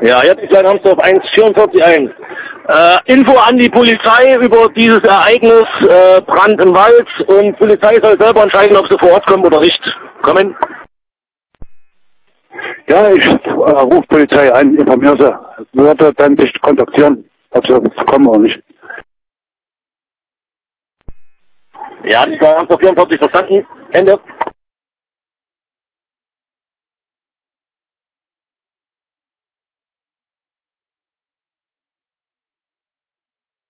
Ja, jetzt ist Hamsdorf 144.1. Info an die Polizei über dieses Ereignis, Brand im Wald, und Polizei soll selber entscheiden, ob sie vor Ort kommen oder nicht. Kommen. Ja, ich rufe Polizei an, informiere sie. Würde dann dich kontaktieren, ob sie kommen oder nicht. Ja, das war Hamsdorf 44 verstanden. Ende.